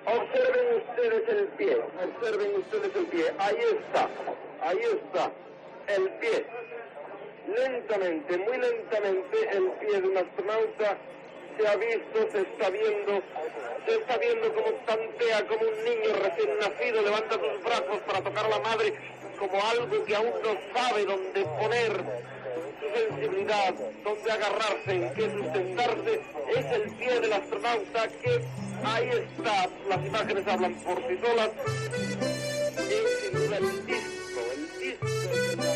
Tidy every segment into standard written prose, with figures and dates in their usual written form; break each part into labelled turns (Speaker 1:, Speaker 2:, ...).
Speaker 1: Observen ustedes el pie, ahí está, el pie. Lentamente, muy lentamente, el pie de un astronauta se ha visto, se está viendo como tantea, como un niño recién nacido, levanta sus brazos para tocar a la madre, como algo que aún no sabe dónde poner su sensibilidad, dónde agarrarse, en qué sustentarse. Es el pie del astronauta que ahí está, las imágenes hablan por sí solas. Es sin duda el disco de la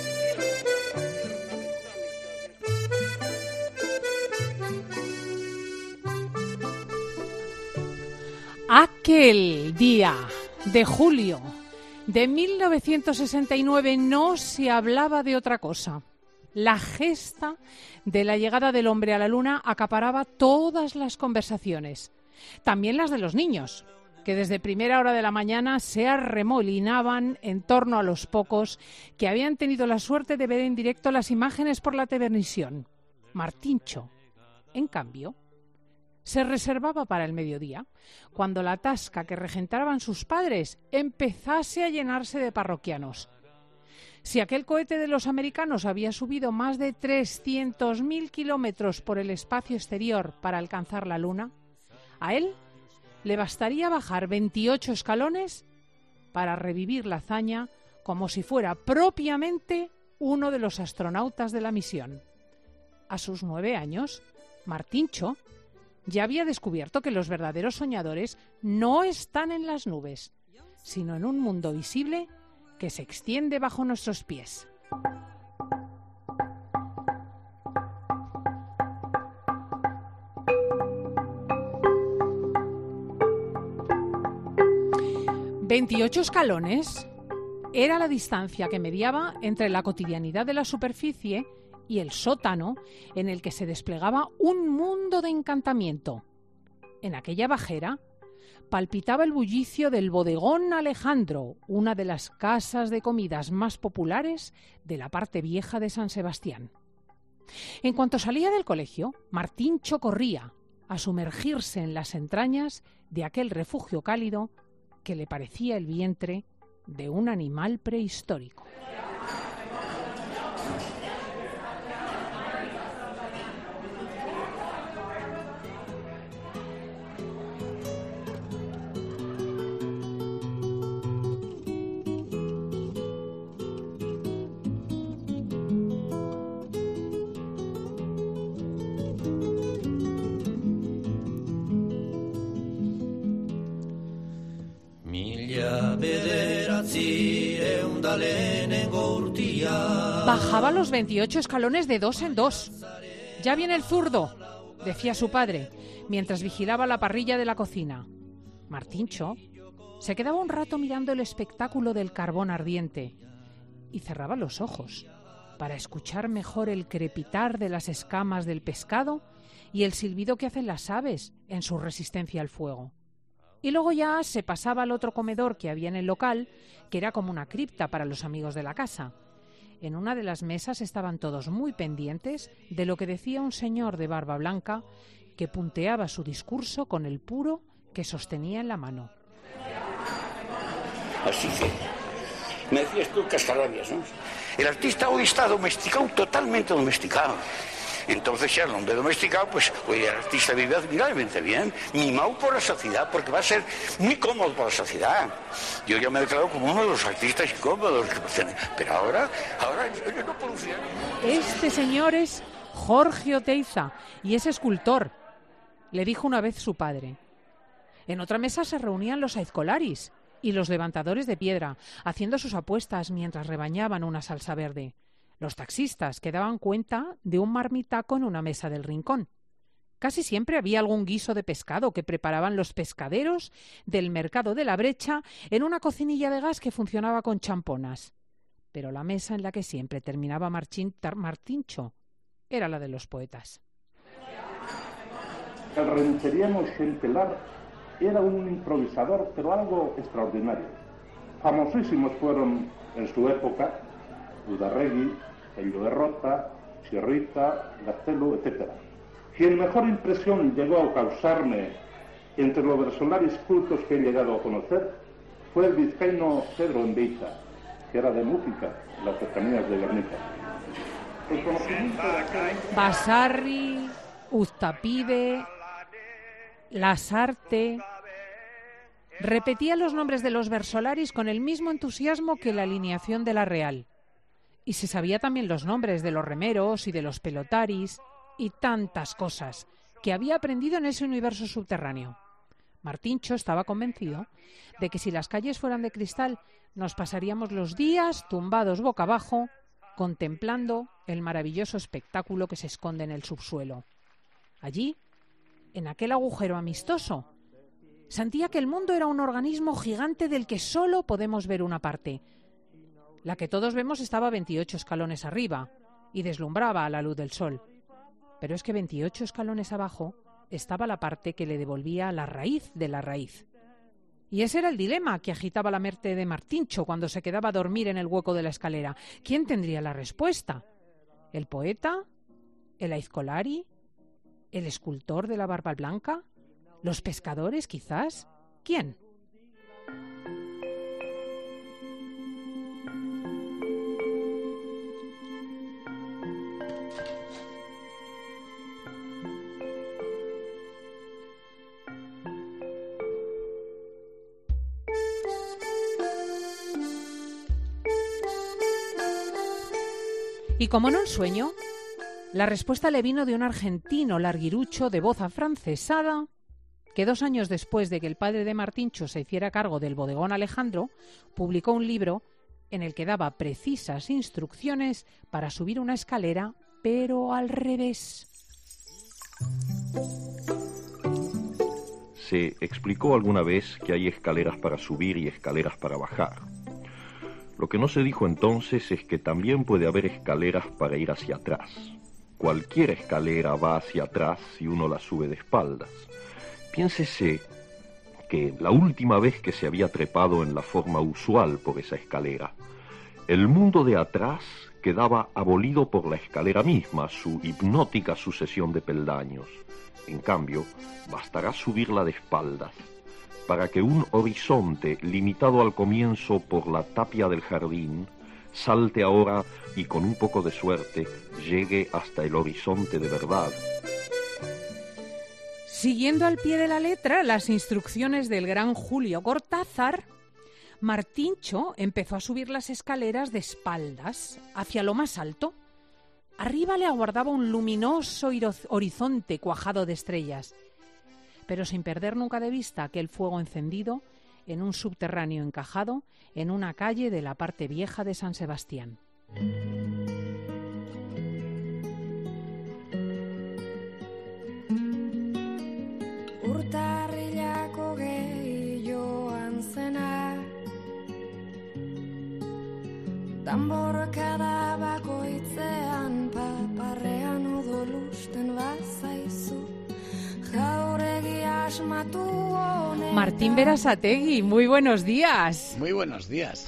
Speaker 2: Aquel día de julio de 1969 no se hablaba de otra cosa. La gesta de la llegada del hombre a la Luna acaparaba todas las conversaciones, también las de los niños, que desde primera hora de la mañana se arremolinaban en torno a los pocos que habían tenido la suerte de ver en directo las imágenes por la televisión. Martíncho, en cambio, se reservaba para el mediodía, cuando la tasca que regentaban sus padres empezase a llenarse de parroquianos. Si aquel cohete de los americanos había subido más de 300.000 kilómetros por el espacio exterior para alcanzar la Luna, a él le bastaría bajar 28 escalones para revivir la hazaña como si fuera propiamente uno de los astronautas de la misión. A sus 9 años, Martíncho ya había descubierto que los verdaderos soñadores no están en las nubes, sino en un mundo visible que se extiende bajo nuestros pies. «28 escalones» era la distancia que mediaba entre la cotidianidad de la superficie y el sótano en el que se desplegaba un mundo de encantamiento. En aquella bajera palpitaba el bullicio del bodegón Alejandro, una de las casas de comidas más populares de la parte vieja de San Sebastián. En cuanto salía del colegio, Martíncho corría a sumergirse en las entrañas de aquel refugio cálido que le parecía el vientre de un animal prehistórico. Bajaba los 28 escalones de 2 en 2. «Ya viene el zurdo», decía su padre, mientras vigilaba la parrilla de la cocina. Martíncho se quedaba un rato mirando el espectáculo del carbón ardiente y cerraba los ojos para escuchar mejor el crepitar de las escamas del pescado y el silbido que hacen las aves en su resistencia al fuego. Y luego ya se pasaba al otro comedor que había en el local, que era como una cripta para los amigos de la casa. En una de las mesas estaban todos muy pendientes de lo que decía un señor de barba blanca que punteaba su discurso con el puro que sostenía en la mano.
Speaker 3: Así que, me decías tú cascarrabias, ¿no? El artista hoy está domesticado, totalmente domesticado. Entonces, si al hombre domesticado, pues hoy el artista vive admirablemente bien, mimado por la sociedad, porque va a ser muy cómodo para la sociedad. Yo ya me he declarado como uno de los artistas incómodos, pero ahora yo no puedo decir.
Speaker 2: Este señor es Jorge Oteiza y es escultor, le dijo una vez su padre. En otra mesa se reunían los aizcolaris y los levantadores de piedra, haciendo sus apuestas mientras rebañaban una salsa verde. Los taxistas que daban cuenta de un marmitaco en una mesa del rincón. Casi siempre había algún guiso de pescado que preparaban los pescaderos del mercado de la Brecha en una cocinilla de gas que funcionaba con champonas. Pero la mesa en la que siempre terminaba Martíncho era la de los poetas.
Speaker 4: El Rencheriano Xentelar era un improvisador, pero algo extraordinario. Famosísimos fueron en su época Udarregui, Pello de Rota, Sierrita, Gastelo, etc. Quien mejor impresión llegó a causarme Entre los versolaris cultos que he llegado a conocer fue el vizcaíno Pedro Embeiza, que era de música en las cercanías de Guernica. El conocimiento de aquel...
Speaker 2: Basarri, Uztapide, Lasarte... Repetía los nombres de los versolaris con el mismo entusiasmo que la alineación de la Real. Y se sabía también los nombres de los remeros y de los pelotaris y tantas cosas que había aprendido en ese universo subterráneo. Martíncho estaba convencido de que si las calles fueran de cristal nos pasaríamos los días tumbados boca abajo contemplando el maravilloso espectáculo que se esconde en el subsuelo. Allí, en aquel agujero amistoso, sentía que el mundo era un organismo gigante del que solo podemos ver una parte. La que todos vemos estaba 28 escalones arriba y deslumbraba a la luz del sol. Pero es que 28 escalones abajo estaba la parte que le devolvía la raíz de la raíz. Y ese era el dilema que agitaba la mente de Martíncho cuando se quedaba a dormir en el hueco de la escalera. ¿Quién tendría la respuesta? ¿El poeta? ¿El aizcolari? ¿El escultor de la barba blanca? ¿Los pescadores, quizás? ¿Quién? Y como no un sueño, la respuesta le vino de un argentino larguirucho de voz afrancesada que 2 años después de que el padre de Martíncho se hiciera cargo del bodegón Alejandro, publicó un libro en el que daba precisas instrucciones para subir una escalera, pero al revés.
Speaker 5: Se explicó alguna vez que hay escaleras para subir y escaleras para bajar. Lo que no se dijo entonces es que también puede haber escaleras para ir hacia atrás. Cualquier escalera va hacia atrás si uno la sube de espaldas. Piénsese que la última vez que se había trepado en la forma usual por esa escalera, el mundo de atrás quedaba abolido por la escalera misma, su hipnótica sucesión de peldaños. En cambio, bastará subirla de espaldas para que un horizonte limitado al comienzo por la tapia del jardín salte ahora y con un poco de suerte llegue hasta el horizonte de verdad.
Speaker 2: Siguiendo al pie de la letra las instrucciones del gran Julio Cortázar, Martíncho empezó a subir las escaleras de espaldas hacia lo más alto. Arriba le aguardaba un luminoso horizonte cuajado de estrellas, pero sin perder nunca de vista aquel fuego encendido en un subterráneo encajado en una calle de la parte vieja de San Sebastián.
Speaker 6: Urtarrilako gehi joan zena, danborkada bakoitzean paparrean odolusten bazaizu, jauregi asmatu honetan.
Speaker 2: Martín Berasategui, muy buenos días.
Speaker 7: Muy buenos días.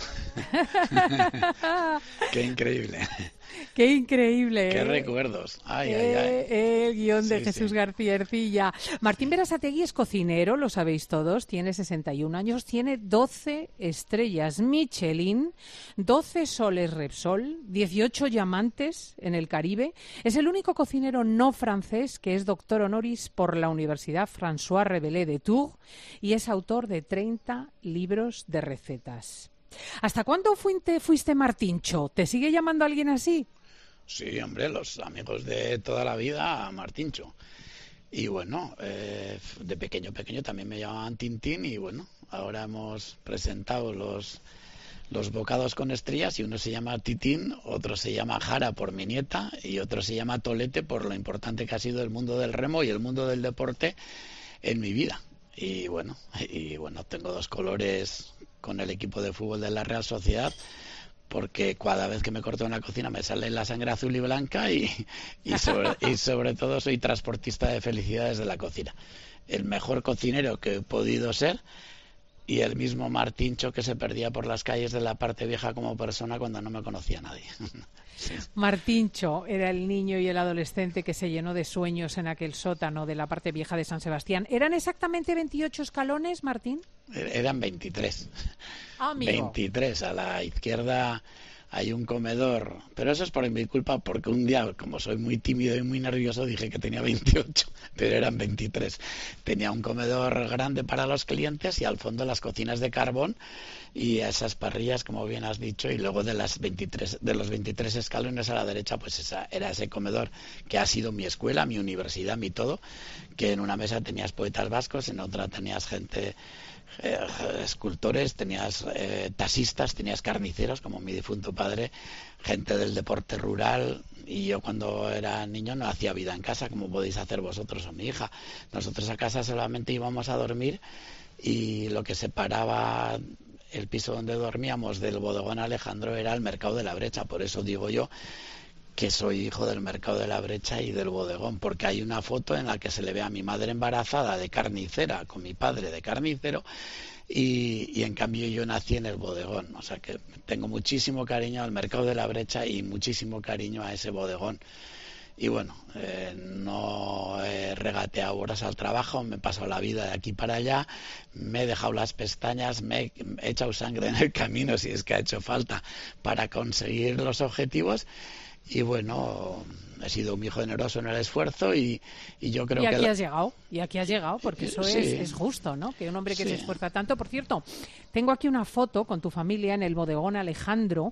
Speaker 7: Qué increíble.
Speaker 2: ¡Qué increíble!
Speaker 7: ¡Qué recuerdos! ¡Ay, ay, ay!
Speaker 2: El guión de
Speaker 7: Sí,
Speaker 2: Jesús
Speaker 7: sí.
Speaker 2: García Ercilla. Martín Berasategui es cocinero, lo sabéis todos, tiene 61 años, tiene 12 estrellas Michelin, 12 soles Repsol, 18 diamantes en el Caribe. Es el único cocinero no francés que es doctor honoris por la Universidad François Rabelais de Tours y es autor de 30 libros de recetas. ¿Hasta cuándo fuiste Martíncho? ¿Te sigue llamando alguien así?
Speaker 7: Sí, hombre, los amigos de toda la vida, Martíncho. Y bueno, de pequeño también me llamaban Tintín y bueno, ahora hemos presentado los bocados con estrellas y uno se llama Titín, otro se llama Jara por mi nieta y otro se llama Tolete por lo importante que ha sido el mundo del remo y el mundo del deporte en mi vida. Y bueno, tengo 2 colores con el equipo de fútbol de la Real Sociedad, porque cada vez que me corto en la cocina me sale la sangre azul y blanca y sobre todo soy transportista de felicidades de la cocina. El mejor cocinero que he podido ser, y el mismo Martincho que se perdía por las calles de la parte vieja como persona cuando no me conocía nadie. Sí.
Speaker 2: Martincho era el niño y el adolescente que se llenó de sueños en aquel sótano de la parte vieja de San Sebastián. ¿Eran exactamente 28 escalones, Martín?
Speaker 7: Eran 23.
Speaker 2: Amigo.
Speaker 7: 23. A la izquierda hay un comedor, pero eso es por mi culpa, porque un día, como soy muy tímido y muy nervioso, dije que tenía 28, pero eran 23. Tenía un comedor grande para los clientes y al fondo las cocinas de carbón y esas parrillas, como bien has dicho, y luego de los 23 escalones a la derecha, pues era ese comedor que ha sido mi escuela, mi universidad, mi todo, que en una mesa tenías poetas vascos, en otra tenías gente... escultores, tenías taxistas, tenías carniceros como mi difunto padre, gente del deporte rural, y yo cuando era niño no hacía vida en casa como podéis hacer vosotros o mi hija. Nosotros a casa solamente íbamos a dormir y lo que separaba el piso donde dormíamos del bodegón Alejandro era el mercado de la Brecha. Por eso digo yo que soy hijo del mercado de la Brecha y del bodegón, porque hay una foto en la que se le ve a mi madre embarazada de carnicera con mi padre de carnicero y en cambio yo nací en el bodegón. O sea que tengo muchísimo cariño al mercado de la Brecha y muchísimo cariño a ese bodegón. Y bueno, no he regateado horas al trabajo, me he pasado la vida de aquí para allá, me he dejado las pestañas, me he echado sangre en el camino si es que ha hecho falta para conseguir los objetivos. Y bueno, he sido muy generoso en el esfuerzo y yo creo que...
Speaker 2: Y aquí has llegado, porque eso
Speaker 7: sí.
Speaker 2: es justo, ¿no? Que un hombre que
Speaker 7: Sí.
Speaker 2: se esfuerza tanto... Por cierto, tengo aquí una foto con tu familia en el bodegón Alejandro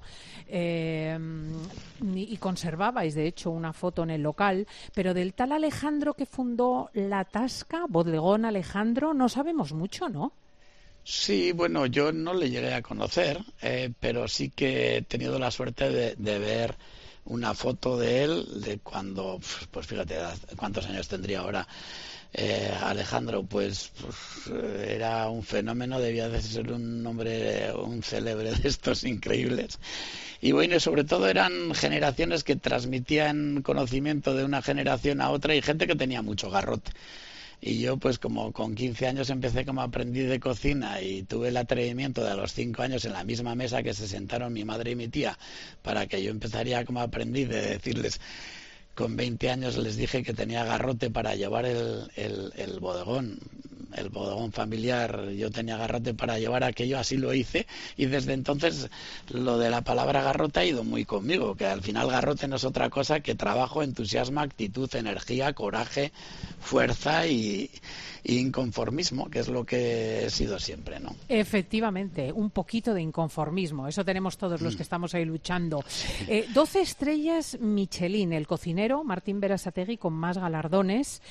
Speaker 2: y conservabais, de hecho, una foto en el local, pero del tal Alejandro que fundó La Tasca, bodegón Alejandro, no sabemos mucho, ¿no?
Speaker 7: Sí, bueno, yo no le llegué a conocer, pero sí que he tenido la suerte de ver una foto de él de cuando, pues fíjate cuántos años tendría ahora Alejandro, pues era un fenómeno, debía de ser un hombre, un célebre de estos increíbles. Y bueno, sobre todo eran generaciones que transmitían conocimiento de una generación a otra y gente que tenía mucho garrote. Y yo, pues como con 15 años empecé como aprendiz de cocina y tuve el atrevimiento de a los 5 años en la misma mesa que se sentaron mi madre y mi tía para que yo empezaría como aprendiz de decirles, con 20 años les dije que tenía garrote para llevar el bodegón familiar, yo tenía garrote para llevar aquello, así lo hice y desde entonces lo de la palabra garrote ha ido muy conmigo, que al final garrote no es otra cosa que trabajo, entusiasmo, actitud, energía, coraje, fuerza y inconformismo, que es lo que he sido siempre, ¿no?
Speaker 2: Efectivamente, un poquito de inconformismo, eso tenemos todos los que estamos ahí luchando. 12 estrellas Michelin, el cocinero Martín Berasategui con más galardones,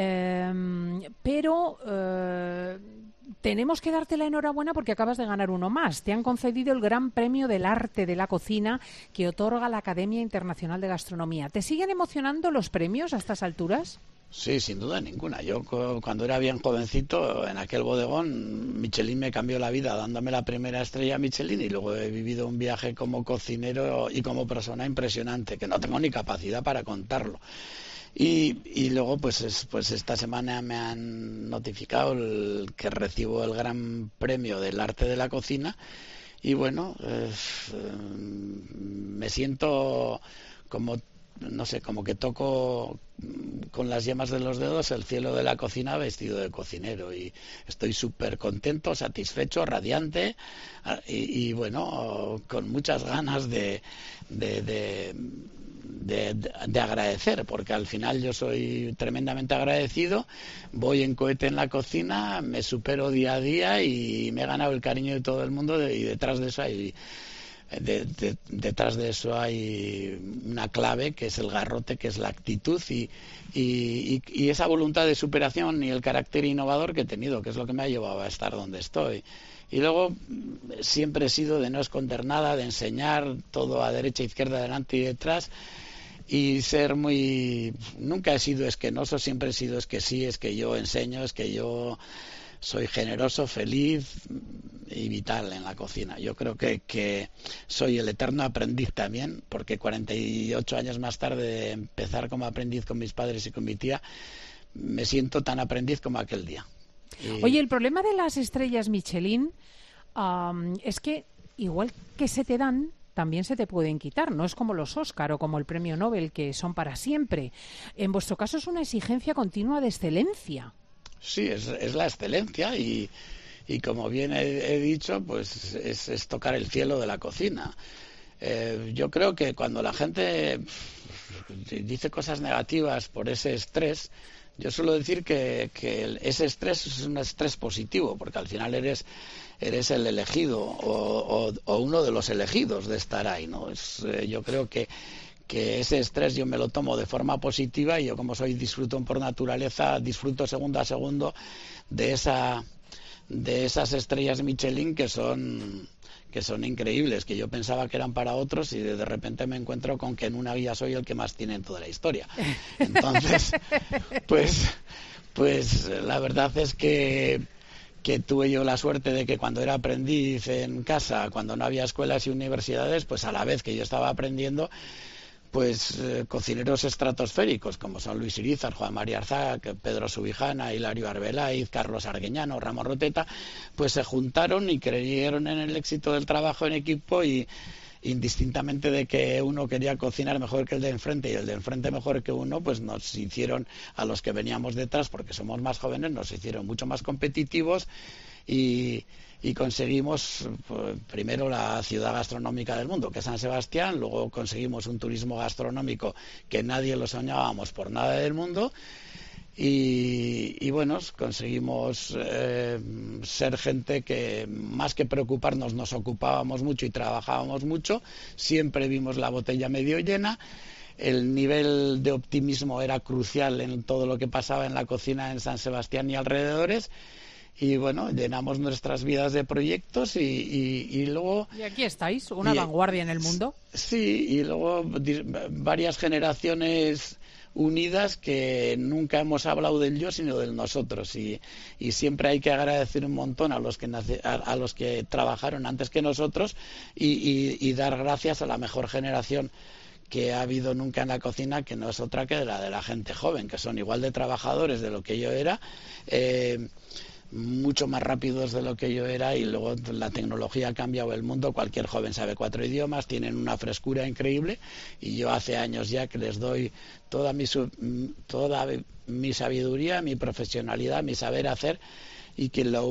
Speaker 2: pero tenemos que darte la enhorabuena porque acabas de ganar uno más. Te han concedido el Gran Premio del Arte de la Cocina que otorga la Academia Internacional de Gastronomía. ¿Te siguen emocionando los premios a estas alturas?
Speaker 7: Sí, sin duda ninguna. Yo cuando era bien jovencito en aquel bodegón, Michelin me cambió la vida dándome la primera estrella Michelin y luego he vivido un viaje como cocinero y como persona impresionante, que no tengo ni capacidad para contarlo. Y luego pues esta semana me han notificado que recibo el Gran Premio del Arte de la Cocina y bueno, me siento como... no sé, como que toco con las yemas de los dedos el cielo de la cocina vestido de cocinero y estoy súper contento, satisfecho, radiante y bueno, con muchas ganas de agradecer, porque al final yo soy tremendamente agradecido, voy en cohete en la cocina, me supero día a día y me he ganado el cariño de todo el mundo y detrás de eso hay... detrás de eso hay una clave que es el garrote, que es la actitud y esa voluntad de superación y el carácter innovador que he tenido, que es lo que me ha llevado a estar donde estoy. Y luego siempre he sido de no esconder nada, de enseñar todo a derecha, izquierda, delante y detrás y ser muy... Nunca he sido esquenoso, siempre he sido es que sí, es que yo enseño, es que yo... soy generoso, feliz y vital en la cocina. Yo creo que soy el eterno aprendiz también, porque 48 años más tarde de empezar como aprendiz con mis padres y con mi tía, me siento tan aprendiz como aquel día.
Speaker 2: Oye, el problema de las estrellas Michelin es que igual que se te dan, también se te pueden quitar. No es como los Oscar o como el Premio Nobel, que son para siempre. En vuestro caso es una exigencia continua de excelencia.
Speaker 7: Sí, es la excelencia y como bien he dicho, pues es tocar el cielo de la cocina. Yo creo que cuando la gente dice cosas negativas por ese estrés, yo suelo decir que ese estrés es un estrés positivo, porque al final eres el elegido o uno de los elegidos de estar ahí, ¿no? Yo creo que ese estrés yo me lo tomo de forma positiva y yo, como soy disfrutón por naturaleza, disfruto segundo a segundo de esas estrellas Michelin que son increíbles, que yo pensaba que eran para otros y de repente me encuentro con que en una guía soy el que más tiene en toda la historia. Entonces, pues la verdad es que tuve yo la suerte de que cuando era aprendiz en casa, cuando no había escuelas y universidades, pues a la vez que yo estaba aprendiendo, pues cocineros estratosféricos como son Luis Irizar, Juan María Arzac, Pedro Subijana, Hilario Arbeláiz, Carlos Argueñano, Ramón Roteta, pues se juntaron y creyeron en el éxito del trabajo en equipo y indistintamente de que uno quería cocinar mejor que el de enfrente y el de enfrente mejor que uno, pues nos hicieron, a los que veníamos detrás, porque somos más jóvenes, nos hicieron mucho más competitivos y conseguimos primero la ciudad gastronómica del mundo, que es San Sebastián, luego conseguimos un turismo gastronómico que nadie lo soñábamos por nada del mundo. Y bueno, conseguimos ser gente que más que preocuparnos nos ocupábamos mucho y trabajábamos mucho, siempre vimos la botella medio llena, el nivel de optimismo era crucial en todo lo que pasaba en la cocina en San Sebastián y alrededores. Y bueno, llenamos nuestras vidas de proyectos y luego...
Speaker 2: Y aquí estáis, una vanguardia en el mundo.
Speaker 7: Sí, y luego varias generaciones unidas que nunca hemos hablado del yo sino del nosotros y siempre hay que agradecer un montón a los que trabajaron antes que nosotros y dar gracias a la mejor generación que ha habido nunca en la cocina, que no es otra que la de la gente joven, que son igual de trabajadores de lo que yo era, mucho más rápidos de lo que yo era, y luego la tecnología ha cambiado el mundo. Cualquier joven sabe 4 idiomas, tienen una frescura increíble y yo hace años ya que les doy toda mi sabiduría, mi profesionalidad, mi saber hacer, y que lo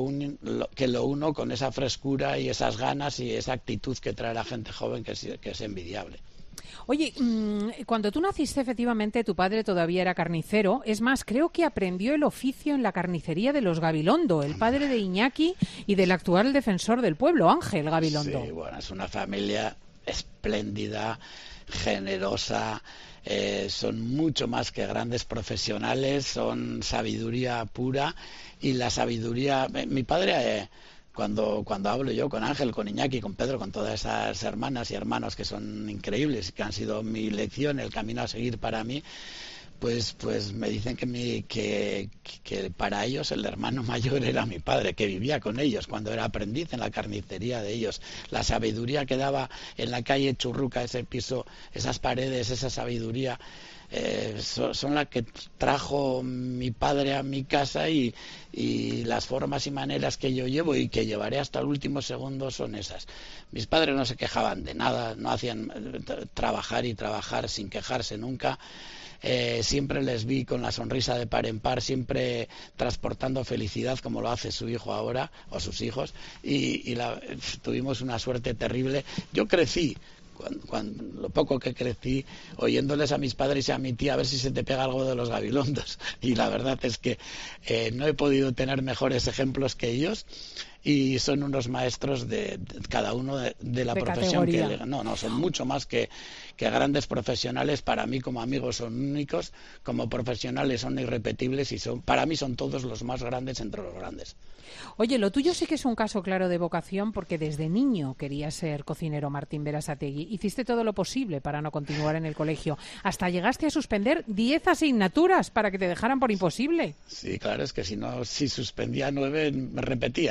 Speaker 7: uno con esa frescura y esas ganas y esa actitud que trae la gente joven, que es envidiable.
Speaker 2: Oye, cuando tú naciste, efectivamente, tu padre todavía era carnicero. Es más, creo que aprendió el oficio en la carnicería de los Gabilondo, el padre de Iñaki y del actual defensor del pueblo, Ángel Gabilondo.
Speaker 7: Sí, bueno, es una familia espléndida, generosa, son mucho más que grandes profesionales, son sabiduría pura, y la sabiduría... Mi padre... Cuando hablo yo con Ángel, con Iñaki, con Pedro, con todas esas hermanas y hermanos que son increíbles, que han sido mi lección, el camino a seguir para mí, pues me dicen que para ellos el hermano mayor era mi padre, que vivía con ellos cuando era aprendiz en la carnicería de ellos. La sabiduría que daba en la calle Churruca, ese piso, esas paredes, esa sabiduría, son las que trajo mi padre a mi casa, y las formas y maneras que yo llevo y que llevaré hasta el último segundo son esas. Mis padres no se quejaban de nada, no hacían trabajar y trabajar sin quejarse nunca. Siempre les vi con la sonrisa de par en par, siempre transportando felicidad como lo hace su hijo ahora, o sus hijos, y tuvimos una suerte terrible. Yo crecí, cuando lo poco que crecí, oyéndoles a mis padres y a mi tía a ver si se te pega algo de los Gabilondos, y la verdad es que no he podido tener mejores ejemplos que ellos, y son unos maestros de cada uno de la profesión categoría. Son mucho más que grandes profesionales. Para mí como amigos son únicos, como profesionales son irrepetibles, y para mí son todos los más grandes entre los grandes.
Speaker 2: Oye, lo tuyo sí que es un caso claro de vocación, porque desde niño querías ser cocinero, Martín Berasategui. Hiciste todo lo posible para no continuar en el colegio. Hasta llegaste a suspender 10 asignaturas para que te dejaran por imposible.
Speaker 7: Sí, claro, es que si suspendía 9 me repetía. Entonces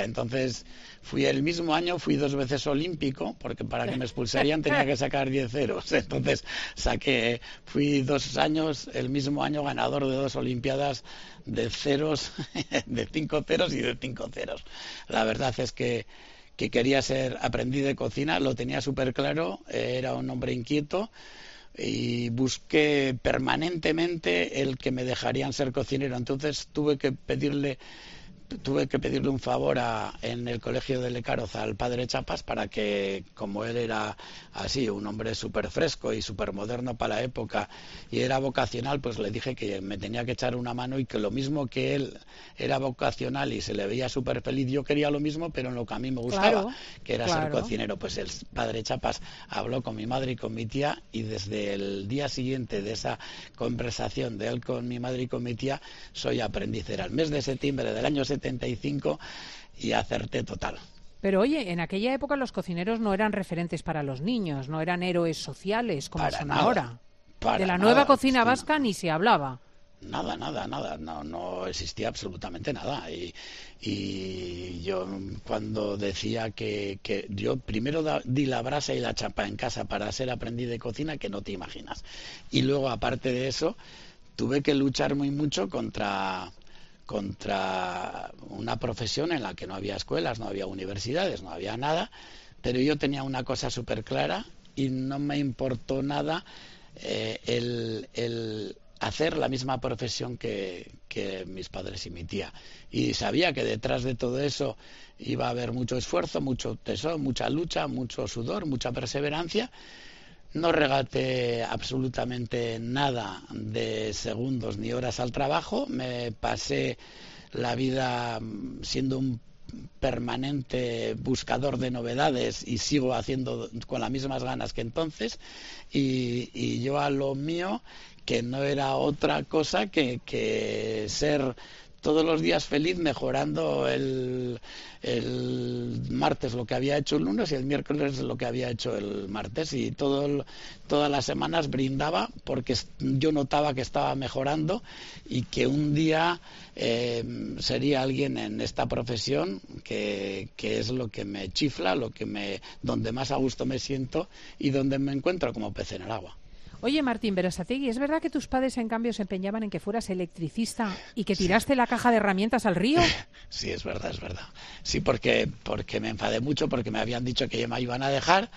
Speaker 7: Entonces el mismo año fui 2 veces olímpico, porque para que me expulsarían tenía que sacar 10 ceros. Entonces fui 2 años, el mismo año, ganador de 2 olimpiadas de ceros, de 5 ceros y de 5 ceros. La verdad es que quería ser aprendiz de cocina, lo tenía súper claro, era un hombre inquieto y busqué permanentemente el que me dejarían ser cocinero. Entonces tuve que pedirle un favor en el colegio de Lecaroz al padre Chapas para que, como él era así, un hombre súper fresco y súper moderno para la época y era vocacional, pues le dije que me tenía que echar una mano y que lo mismo que él era vocacional y se le veía súper feliz, yo quería lo mismo, pero en lo que a mí me gustaba, que era ser cocinero. Pues el padre Chapas habló con mi madre y con mi tía y desde el día siguiente de esa conversación de él con mi madre y con mi tía, soy aprendiz. Era el mes de septiembre del año 75 y acerté total.
Speaker 2: Pero oye, en aquella época los cocineros no eran referentes para los niños, no eran héroes sociales como son ahora. De la nueva cocina vasca ni se hablaba.
Speaker 7: Nada, no existía absolutamente nada. Y yo cuando decía que yo primero di la brasa y la chapa en casa para ser aprendiz de cocina, que no te imaginas. Y luego, aparte de eso, tuve que luchar muy mucho contra una profesión en la que no había escuelas, no había universidades, no había nada, pero yo tenía una cosa súper clara y no me importó nada el hacer la misma profesión que mis padres y mi tía. Y sabía que detrás de todo eso iba a haber mucho esfuerzo, mucho tesón, mucha lucha, mucho sudor, mucha perseverancia. No regaté absolutamente nada de segundos ni horas al trabajo. Me pasé la vida siendo un permanente buscador de novedades y sigo haciendo con las mismas ganas que entonces. Y yo a lo mío, que no era otra cosa que ser todos los días feliz mejorando el martes lo que había hecho el lunes y el miércoles lo que había hecho el martes, y todas las semanas brindaba porque yo notaba que estaba mejorando y que un día sería alguien en esta profesión que es lo que me chifla, donde más a gusto me siento y donde me encuentro como pez en el agua.
Speaker 2: Oye, Martín Berasategui, ¿es verdad que tus padres, en cambio, se empeñaban en que fueras electricista y que tiraste la caja de herramientas al río?
Speaker 7: Sí, es verdad. Sí, porque me enfadé mucho porque me habían dicho que ya me iban a dejar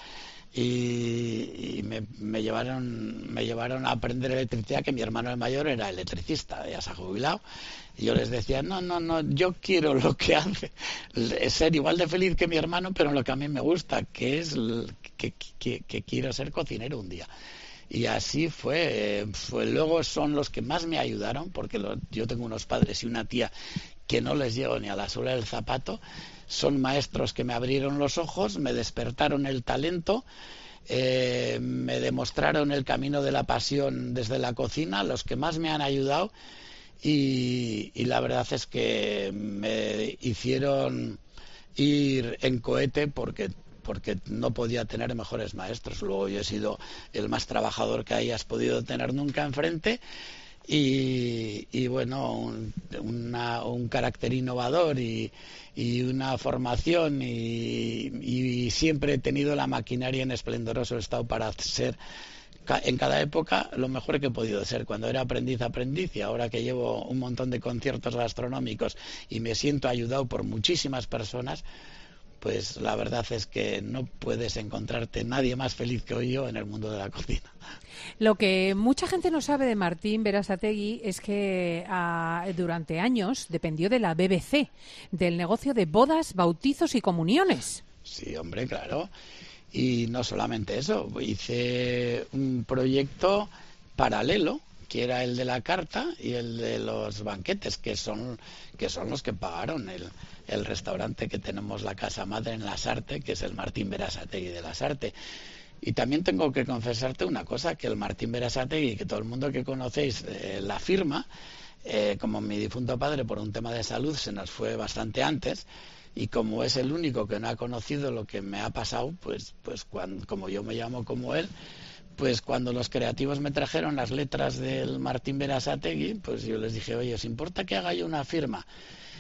Speaker 7: y me llevaron a aprender electricidad, que mi hermano el mayor era electricista, ya se ha jubilado. Y yo les decía, no, yo quiero lo que hace, ser igual de feliz que mi hermano, pero lo que a mí me gusta, que es que quiero ser cocinero un día. Y así fue. Luego son los que más me ayudaron, porque yo tengo unos padres y una tía que no les llego ni a la suela del zapato. Son maestros que me abrieron los ojos, me despertaron el talento, me demostraron el camino de la pasión desde la cocina, los que más me han ayudado, y la verdad es que me hicieron ir en cohete porque no podía tener mejores maestros. Luego yo he sido el más trabajador que hayas podido tener nunca enfrente y bueno, un carácter innovador y una formación y siempre he tenido la maquinaria en esplendoroso estado para ser en cada época lo mejor que he podido ser. Cuando era aprendiz y ahora que llevo un montón de conciertos gastronómicos y me siento ayudado por muchísimas personas, pues la verdad es que no puedes encontrarte nadie más feliz que yo en el mundo de la cocina.
Speaker 2: Lo que mucha gente no sabe de Martín Berasategui es que durante años dependió de la BBC, del negocio de bodas, bautizos y comuniones.
Speaker 7: Sí, hombre, claro. Y no solamente eso, hice un proyecto paralelo, que era el de la carta y el de los banquetes, que son los que pagaron el restaurante que tenemos, la casa madre en Lasarte, que es el Martín Berasategui de Lasarte. Y también tengo que confesarte una cosa, que el Martín Berasategui, que todo el mundo que conocéis la firma, como mi difunto padre por un tema de salud se nos fue bastante antes, y como es el único que no ha conocido lo que me ha pasado, pues como yo me llamo como él, pues cuando los creativos me trajeron las letras del Martín Berasategui, pues yo les dije, oye, ¿os importa que haga yo una firma?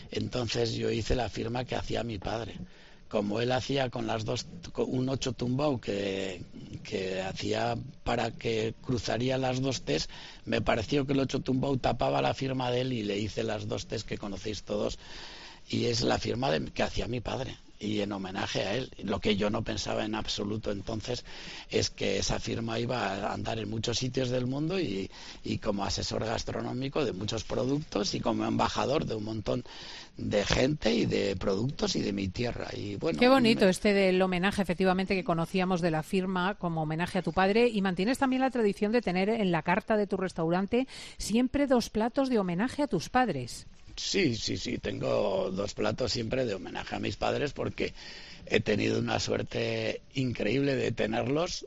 Speaker 7: Entonces yo hice la firma que hacía mi padre. Como él hacía con las dos, un 8 tumbao que hacía para que cruzaría las dos T's, me pareció que el 8 tumbao tapaba la firma de él y le hice las dos T's que conocéis todos, y es la firma que hacía mi padre, y en homenaje a él. Lo que yo no pensaba en absoluto entonces es que esa firma iba a andar en muchos sitios del mundo y como asesor gastronómico de muchos productos y como embajador de un montón de gente y de productos y de mi tierra. Y bueno,
Speaker 2: qué bonito del homenaje, efectivamente, que conocíamos de la firma como homenaje a tu padre, y mantienes también la tradición de tener en la carta de tu restaurante siempre 2 platos de homenaje a tus padres.
Speaker 7: Sí, tengo 2 platos siempre de homenaje a mis padres porque he tenido una suerte increíble de tenerlos.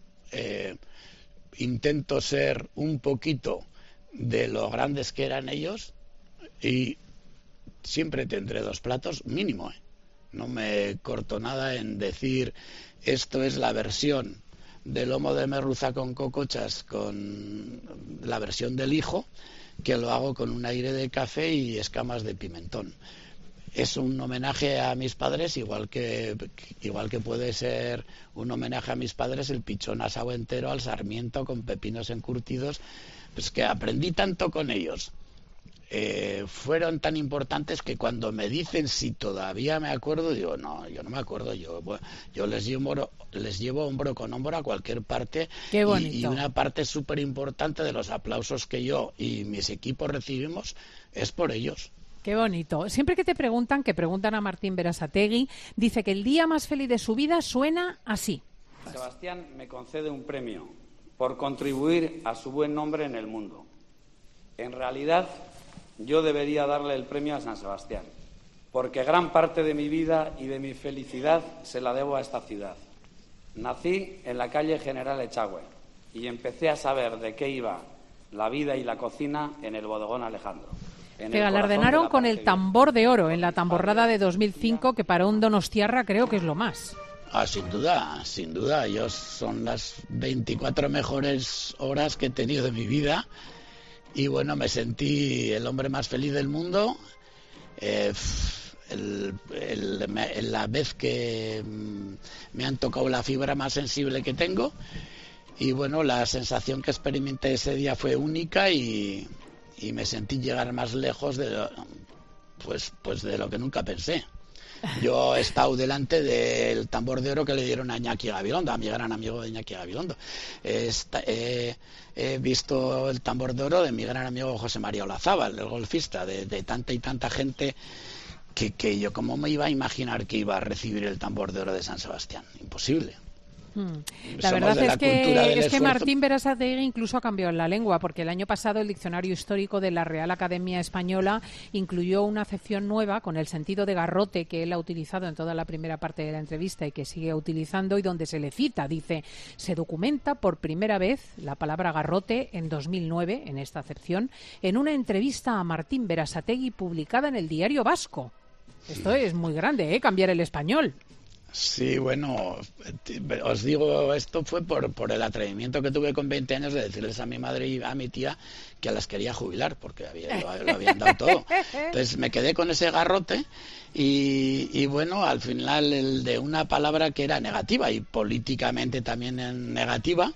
Speaker 7: Intento ser un poquito de lo grandes que eran ellos y siempre tendré 2 platos mínimo. No me corto nada en decir esto es la versión del lomo de merluza con cocochas, con la versión del hijo, que lo hago con un aire de café y escamas de pimentón. Es un homenaje a mis padres, igual que puede ser un homenaje a mis padres el pichón asado entero al sarmiento con pepinos encurtidos, pues que aprendí tanto con ellos. Fueron tan importantes que cuando me dicen si todavía me acuerdo, digo, no, yo no me acuerdo, yo les llevo hombro con hombro a cualquier parte.
Speaker 2: Qué bonito.
Speaker 7: Y una parte súper importante de los aplausos que yo y mis equipos recibimos es por ellos.
Speaker 2: Qué bonito. Siempre que preguntan a Martín Berasategui, dice que el día más feliz de su vida suena así.
Speaker 8: Sebastián me concede un premio por contribuir a su buen nombre en el mundo. En realidad, yo debería darle el premio a San Sebastián, porque gran parte de mi vida y de mi felicidad se la debo a esta ciudad. Nací en la calle General Echagüe y empecé a saber de qué iba la vida y la cocina en el bodegón Alejandro.
Speaker 2: Te galardonaron con el Tambor de Oro en la Tamborrada de 2005, que para un donostiarra creo que es lo más.
Speaker 7: Sin duda. Son las 24 mejores horas que he tenido de mi vida. Y bueno, me sentí el hombre más feliz del mundo. La vez que me han tocado la fibra más sensible que tengo. Y bueno, la sensación que experimenté ese día fue única y me sentí llegar más lejos de lo que nunca pensé. Yo he estado delante del Tambor de Oro que le dieron a Iñaki Gabilondo, a mi gran amigo de Iñaki Gabilondo. He visto el Tambor de Oro de mi gran amigo José María Olazábal, el golfista, de tanta y tanta gente que yo cómo me iba a imaginar que iba a recibir el Tambor de Oro de San Sebastián. Imposible.
Speaker 2: La verdad es que Martín Berasategui incluso ha cambiado la lengua, porque el año pasado el Diccionario Histórico de la Real Academia Española incluyó una acepción nueva con el sentido de garrote que él ha utilizado en toda la primera parte de la entrevista y que sigue utilizando, y donde se le cita, dice, se documenta por primera vez la palabra garrote en 2009, en esta acepción, en una entrevista a Martín Berasategui publicada en el Diario Vasco. Esto es muy grande, cambiar el español.
Speaker 7: Sí, bueno, os digo, esto fue por el atrevimiento que tuve con 20 años de decirles a mi madre y a mi tía que las quería jubilar, porque lo habían dado todo. Entonces me quedé con ese garrote y bueno, al final el de una palabra que era negativa y políticamente también negativa,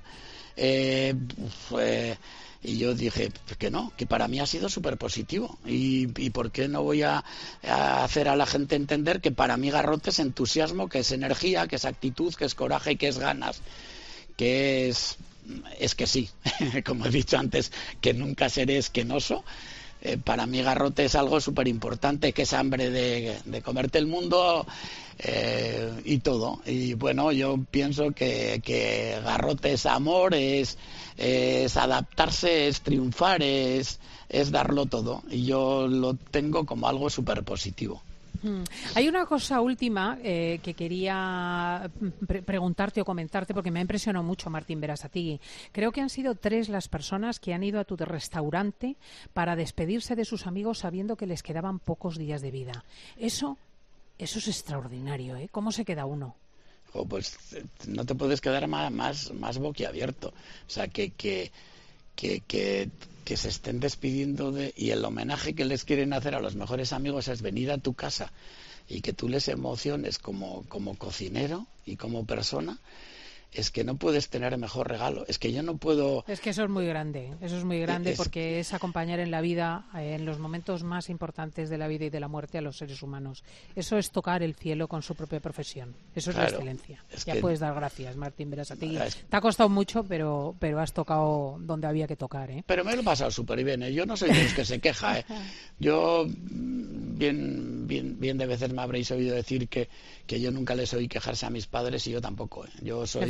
Speaker 7: y yo dije que no, que para mí ha sido súper positivo. ¿Y por qué no voy a hacer a la gente entender que para mí garrote es entusiasmo, que es energía, que es actitud, que es coraje, que es ganas, que es que sí, como he dicho antes, que nunca seré esquenoso. Para mí garrote es algo súper importante, que es hambre de comerte el mundo y todo. Y bueno, yo pienso que garrote es amor, es adaptarse, es triunfar, es darlo todo. Y yo lo tengo como algo súper positivo.
Speaker 2: Hay una cosa última que quería preguntarte o comentarte, porque me ha impresionado mucho Martín Berasategui. Creo que han sido 3 las personas que han ido a tu restaurante para despedirse de sus amigos sabiendo que les quedaban pocos días de vida. Eso es extraordinario, ¿eh? ¿Cómo se queda uno?
Speaker 7: Pues no te puedes quedar más boquiabierto. O sea, que que se estén despidiendo y el homenaje que les quieren hacer a los mejores amigos es venir a tu casa y que tú les emociones como cocinero y como persona, es que no puedes tener mejor regalo. Es que yo no puedo...
Speaker 2: Es que eso es muy grande porque es acompañar en la vida, en los momentos más importantes de la vida y de la muerte a los seres humanos. Eso es tocar el cielo con su propia profesión. Eso es la excelencia. Puedes dar gracias, Martín Berasategui. Te ha costado mucho, pero has tocado donde había que tocar, ¿eh?
Speaker 7: Pero me lo he pasado súper bien, ¿eh? Yo no soy de los que se queja, ¿eh? Yo bien de veces me habréis oído decir que yo nunca les oí quejarse a mis padres y yo tampoco, ¿eh? Yo soy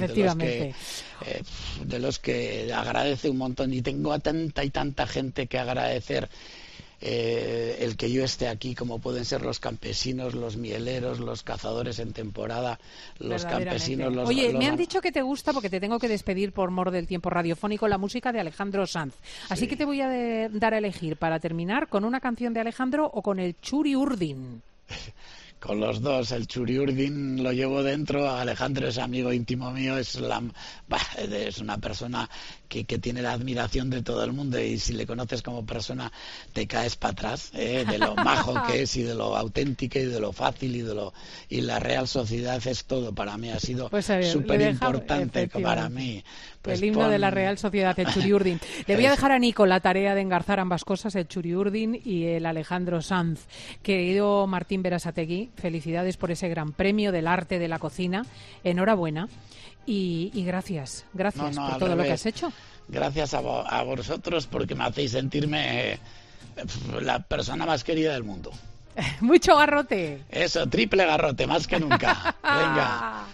Speaker 7: de los que agradece un montón y tengo a tanta y tanta gente que agradecer el que yo esté aquí, como pueden ser los campesinos, los mieleros, los cazadores en temporada, los campesinos...
Speaker 2: Oye, me han dicho que te gusta, porque te tengo que despedir por mor del tiempo radiofónico, la música de Alejandro Sanz. Así que te voy a dar a elegir para terminar con una canción de Alejandro o con el Churi Urdin.
Speaker 7: Con los dos, el Churi Urdin lo llevo dentro, Alejandro es amigo íntimo mío, es una persona que tiene la admiración de todo el mundo y si le conoces como persona te caes para atrás, de lo majo que es y de lo auténtico y de lo fácil y la Real Sociedad es todo para mí, ha sido súper importante para mí.
Speaker 2: Pues el himno de la Real Sociedad, el Churi Urdin. Le voy a dejar a Nico la tarea de engarzar ambas cosas, el Churi Urdin y el Alejandro Sanz. Querido Martín Berasategui, felicidades por ese gran premio del arte de la cocina. Enhorabuena y gracias por todo lo que has hecho.
Speaker 7: Gracias a vosotros porque me hacéis sentirme la persona más querida del mundo.
Speaker 2: Mucho garrote.
Speaker 7: Eso, triple garrote, más que nunca. Venga.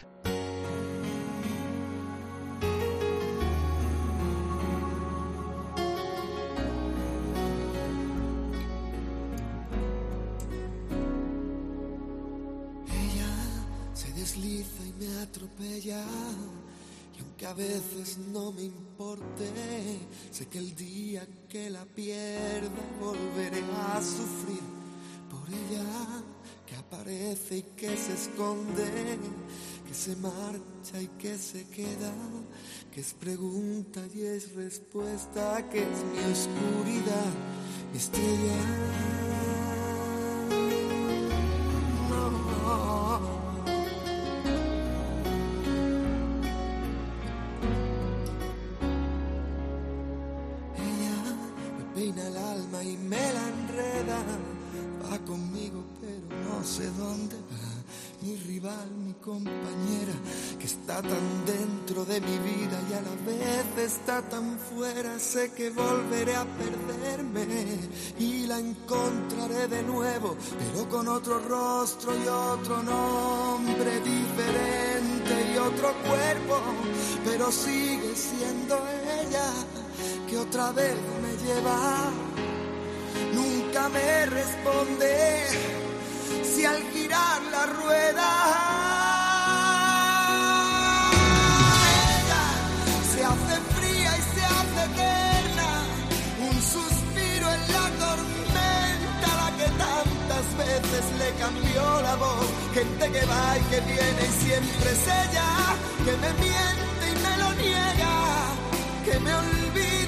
Speaker 9: Desliza y me atropella y aunque a veces no me importe, sé que el día que la pierda volveré a sufrir por ella, que aparece y que se esconde, que se marcha y que se queda, que es pregunta y es respuesta, que es mi oscuridad, mi estrella. El alma y me la enreda, va conmigo pero no sé dónde va, mi rival, mi compañera, que está tan dentro de mi vida y a la vez está tan fuera, sé que volveré a perderme y la encontraré de nuevo, pero con otro rostro y otro nombre diferente y otro cuerpo, pero sigue siendo ella, que otra vez me lleva, nunca me responde si al girar la rueda ella se hace fría y se hace eterna, un suspiro en la tormenta, la que tantas veces le cambió la voz, gente que va y que viene y siempre es ella, que me miente y me lo niega, que me olvida